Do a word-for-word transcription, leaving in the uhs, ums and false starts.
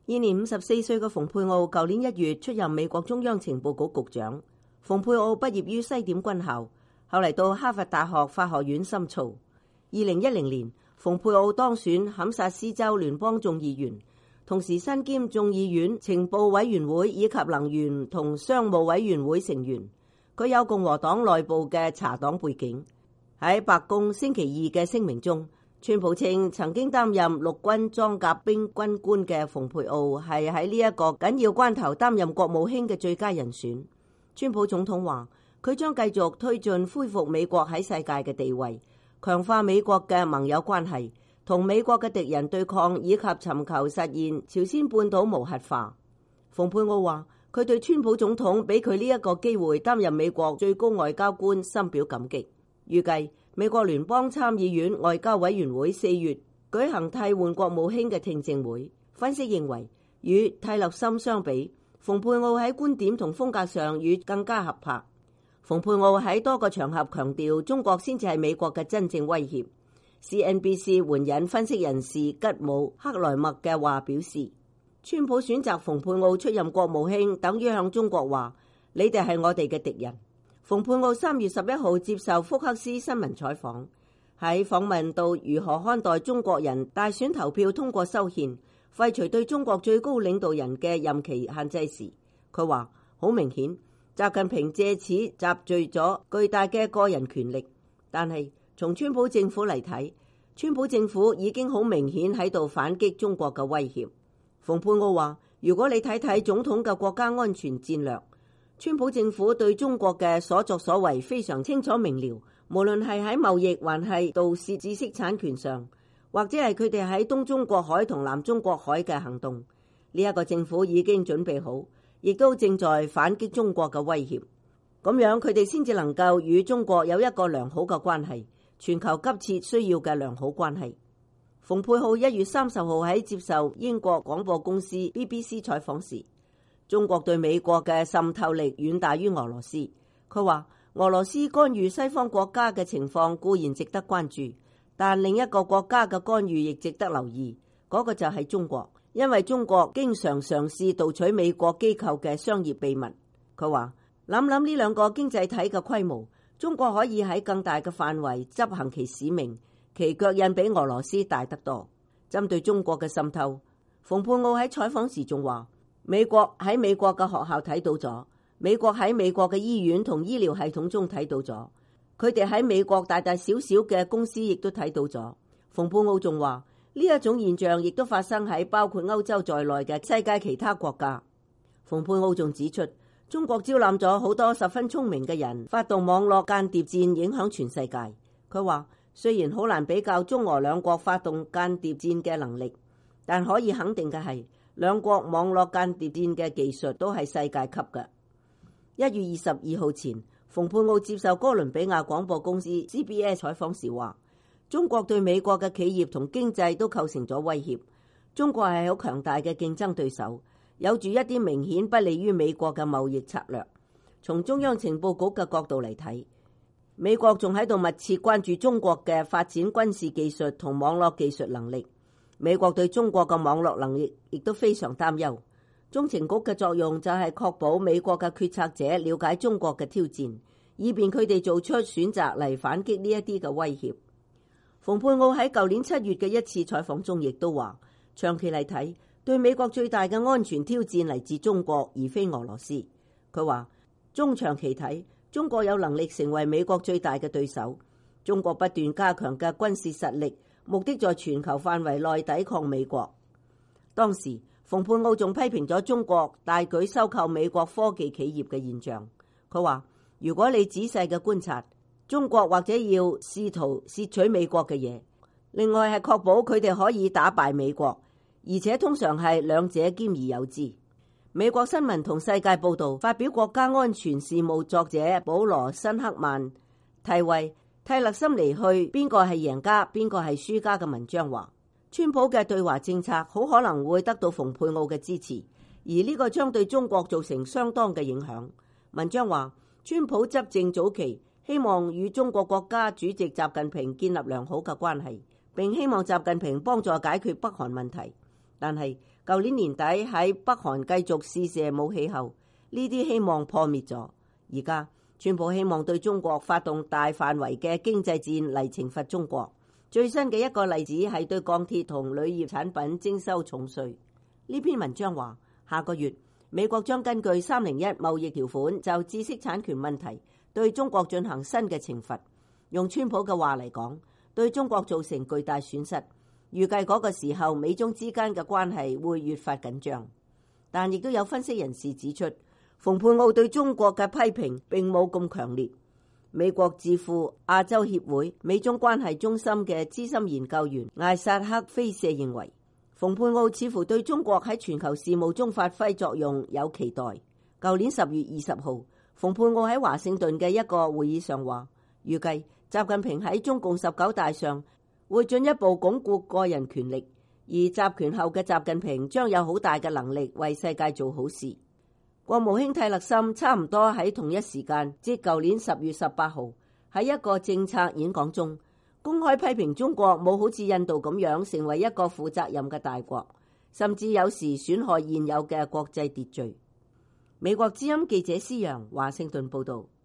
現年五十四歲嘅蓬佩奧，舊年一月出任美國中央情報局局長。蓬佩奧畢業於西點軍校，後嚟到哈佛大學法學院深造。二零一零年，蓬佩奧當選堪薩斯州聯邦眾議員，同時身兼眾議院情報委員會以及能源同商務委員會成員。佢有共和黨內部嘅查黨背景。喺白宮星期二嘅聲明中，川普稱曾經擔任陸軍裝甲兵軍官嘅蓬佩奧係喺呢一個緊要關頭擔任國務卿嘅最佳人選。川普總統話佢將繼續推進恢復美國喺世界嘅地位，強化美國嘅盟友關係，同美國嘅敵人對抗，以及尋求實現朝鮮半島無核化。蓬佩奧話佢對川普總統俾佢呢一個機會擔任美國最高外交官深表感激。預計美國聯邦參議院外交委員會四月舉行替換國務卿嘅聽證會。分析認為，與蒂勒森相比，蓬佩奧喺觀點同風格上與更加合拍。蓬佩奧喺多個場合強調中國先至係美國嘅真正威脅。C N B C 援引分析人士吉姆克萊默嘅話表示，川普選擇蓬佩奧出任國務卿，等於向中國話：你哋係我哋嘅敵人。蓬佩奧三月十一號接受福克斯新聞採訪，喺訪問到如何看待中國人大選投票通過修憲，廢除對中國最高領導人嘅任期限制時，佢話好明顯，習近平借此集聚咗巨大嘅個人權力。但係從川普政府嚟睇，川普政府已經好明顯喺度反擊中國嘅威脅。蓬佩奧話：如果你睇睇總統嘅國家安全戰略，川普政府對中國嘅所作所為非常清楚明了，無論係喺貿易還係盜竊知識產權上，或者係佢哋喺東中國海同南中國海嘅行動，呢一個政府已經準備好，亦都正在反擊中國嘅威脅。咁樣佢哋先至能夠與中國有一個良好嘅關係，全球急切需要嘅良好關係。蓬佩奧一月三十號喺接受英國廣播公司 B B C 採訪時，中國對美國嘅滲透力遠大於俄羅斯。佢話俄羅斯干預西方國家嘅情況固然值得關注，但另一個國家嘅干預亦值得留意，嗰個就係中國，因為中國經常嘗試盜取美國機構嘅商業秘密。佢話諗諗呢兩個經濟體嘅規模，中國可以喺更大嘅範圍執行其使命，其腳印比俄羅斯大得多。針對中國嘅滲透，蓬佩奧喺採訪時仲話，美國喺美國嘅學校睇到咗，美國喺美國嘅醫院同醫療系統中睇到咗，佢哋喺美國大大小小嘅公司亦都睇到咗。蓬佩奧仲話呢一種現象亦都發生喺包括歐洲在內嘅世界其他國家。蓬佩奧仲指出，中國招攬咗好多十分聰明嘅人，發動網絡間諜戰，影響全世界。佢話雖然好難比較中俄兩國發動間諜戰嘅能力，但可以肯定嘅係，兩國網絡間諜戰嘅技術都係世界級嘅。一月二十二號前，蓬佩奧接受哥倫比亞廣播公司 C B S 採訪時話，中國對美國嘅企業同經濟都構成咗威脅。中國係好強大嘅競爭對手，有住一啲明顯不利於美國嘅貿易策略。從中央情報局嘅角度嚟睇，美國仲喺度密切關注中國嘅發展軍事技術同網絡技術能力。美國對中國嘅網絡能力亦都非常擔憂。中情局嘅作用就係確保美國嘅決策者了解中國嘅挑戰，以便佢哋做出選擇嚟反擊呢一啲嘅威脅。蓬佩奧喺舊年七月嘅一次採訪中亦都話，長期嚟睇，對美國最大嘅安全挑戰嚟自中國，而非俄羅斯。佢話中長期睇，中國有能力成為美國最大嘅對手。中國不斷加強嘅軍事實力，目的在全球範圍內抵抗美國。當時蓬佩奧仲批評咗中國大舉收購美國科技企業嘅現象。佢話如果你仔細嘅觀察，中國或者要試圖竊取美國嘅嘢，另外係確保佢哋可以打敗美國，而且通常係兩者兼而有之。美國新聞同世界報導發表國家安全事務作者保羅辛克曼題為蒂勒森離去，邊個係贏家，邊個係輸家嘅文章話，川普嘅對華政策好可能會得到蓬佩奧嘅支持，而呢個將對中國造成相當嘅影響。文章話，川普執政早期希望與中國國家主席習近平建立良好嘅關係，並希望習近平幫助解決北韓問題。 但係舊年年底喺北韓繼續試射武器後，呢啲希望破滅咗。而家川普希望對中國發動大範圍嘅經濟戰嚟懲罰中國。最新嘅一個例子係對鋼鐵同鋁業產品徵收重稅。呢篇文章話，下個月美國將根據三零一貿易條款就知識產權問題對中國進行新嘅懲罰。用川普嘅話嚟講，對中國造成巨大損失。預計嗰個時候美中之間嘅關係會越發緊張。但亦都有分析人士指出，蓬佩奧對中國嘅批評並冇咁強烈。美國智庫亞洲協會美中關係中心嘅資深研究員艾薩克菲舍認為，蓬佩奧似乎對中國喺全球事務中發揮作用有期待。舊年十月二十號，蓬佩奧喺華盛頓嘅一個會議上話，預計習近平喺中共十九大上會進一步鞏固個人權力，而集權後嘅習近平將有好大嘅能力為世界做好事。國務卿蒂勒森差唔多喺同一時間，即舊年十月十八號，喺一個政策演講中公開批評中國冇好似印度咁樣成為一個負責任嘅大國，甚至有時損害現有嘅國際秩序。美國之音記者施洋華盛頓報道。